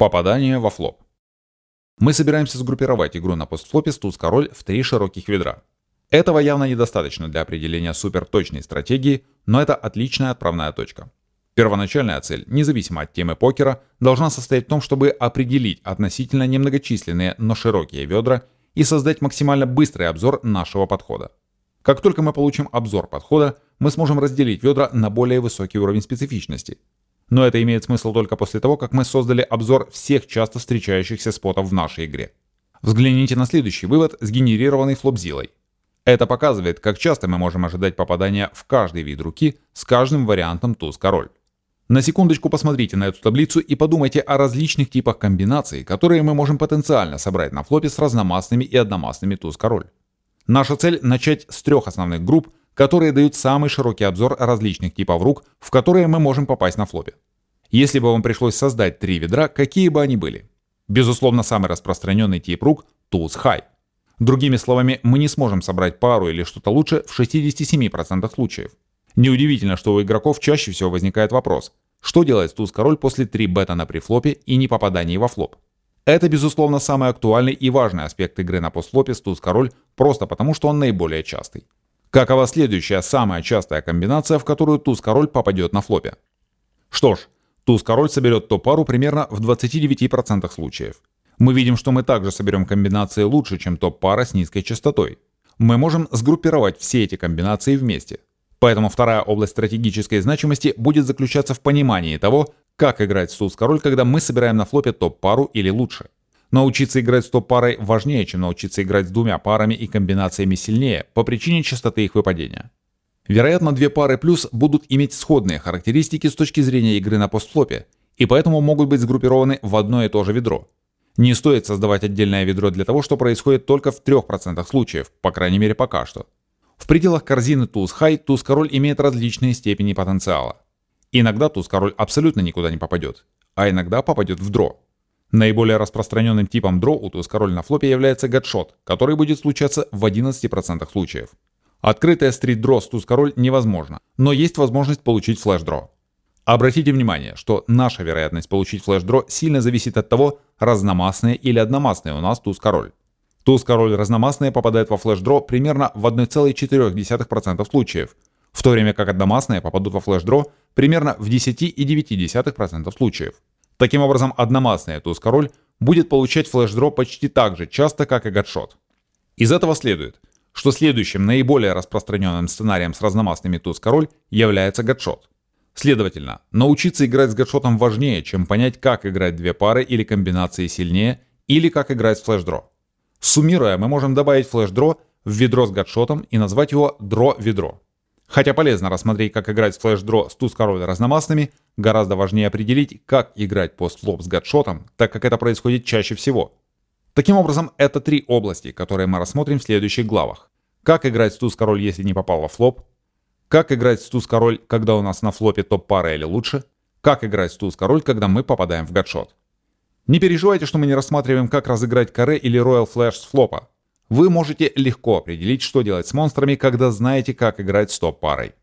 Попадание во флоп. Мы собираемся сгруппировать игру на постфлопе с туз-король в 3 широких ведра. Этого явно недостаточно для определения суперточной стратегии, но это отличная отправная точка. Первоначальная цель, независимо от темы покера, должна состоять в том, чтобы определить относительно немногочисленные, но широкие ведра и создать максимально быстрый обзор нашего подхода. Как только мы получим обзор подхода, мы сможем разделить ведра на более высокий уровень специфичности. Но это имеет смысл только после того, как мы создали обзор всех часто встречающихся спотов в нашей игре. Взгляните на следующий вывод, сгенерированный флопзилой. Это показывает, как часто мы можем ожидать попадания в каждый вид руки с каждым вариантом туз-король. На секундочку посмотрите на эту таблицу и подумайте о различных типах комбинаций, которые мы можем потенциально собрать на флопе с разномастными и одномастными туз-король. Наша цель – начать с 3 основных групп, которые дают самый широкий обзор различных типов рук, в которые мы можем попасть на флопе. Если бы вам пришлось создать 3 ведра, какие бы они были? Безусловно, самый распространенный тип рук – туз-хай. Другими словами, мы не сможем собрать пару или что-то лучше в 67% случаев. Неудивительно, что у игроков чаще всего возникает вопрос, что делать с туз-король после 3 бета на префлопе и не попадании во флоп. Это, безусловно, самый актуальный и важный аспект игры на постфлопе с туз-король, просто потому, что он наиболее частый. Какова следующая, самая частая комбинация, в которую туз-король попадет на флопе? Что ж, туз-король соберет топ-пару примерно в 29% случаев. Мы видим, что мы также соберем комбинации лучше, чем топ-пара с низкой частотой. Мы можем сгруппировать все эти комбинации вместе. Поэтому вторая область стратегической значимости будет заключаться в понимании того, как играть с туз-король, когда мы собираем на флопе топ-пару или лучше. Научиться играть с топ-парой важнее, чем научиться играть с 2 парами и комбинациями сильнее по причине частоты их выпадения. Вероятно, 2 пары плюс будут иметь сходные характеристики с точки зрения игры на постфлопе, и поэтому могут быть сгруппированы в одно и то же ведро. Не стоит создавать отдельное ведро для того, что происходит только в 3% случаев, по крайней мере пока что. В пределах корзины туз-хай туз-король имеет различные степени потенциала. Иногда туз-король абсолютно никуда не попадет, а иногда попадет в дро. Наиболее распространенным типом дро у туз-король на флопе является гадшот, который будет случаться в 11% случаев. Открытое стрит-дро с туз-король невозможно, но есть возможность получить флеш-дро. Обратите внимание, что наша вероятность получить флеш-дро сильно зависит от того, разномастные или одномастные у нас туз-король. Туз-король разномастные попадают во флеш-дро примерно в 1,4% случаев, в то время как одномастные попадут во флеш-дро примерно в 10,9% случаев. Таким образом, одномастная туз-король будет получать флеш-дро почти так же часто, как и гадшот. Из этого следует, что следующим наиболее распространенным сценарием с разномастными туз-король является гадшот. Следовательно, научиться играть с гадшотом важнее, чем понять, как играть 2 пары или комбинации сильнее, или как играть с флеш-дро. Суммируя, мы можем добавить флеш-дро в ведро с гадшотом и назвать его дро-ведро. Хотя полезно рассмотреть, как играть с флеш-дро с туз-король разномастными, гораздо важнее определить, как играть постфлоп с гадшотом, так как это происходит чаще всего. Таким образом, это 3 области, которые мы рассмотрим в следующих главах. Как играть с туз-король, если не попал во флоп? Как играть с туз-король, когда у нас на флопе топ-пара или лучше? Как играть с туз-король, когда мы попадаем в гадшот? Не переживайте, что мы не рассматриваем, как разыграть каре или роял флэш с флопа. Вы можете легко определить, что делать с монстрами, когда знаете, как играть с топ-парой.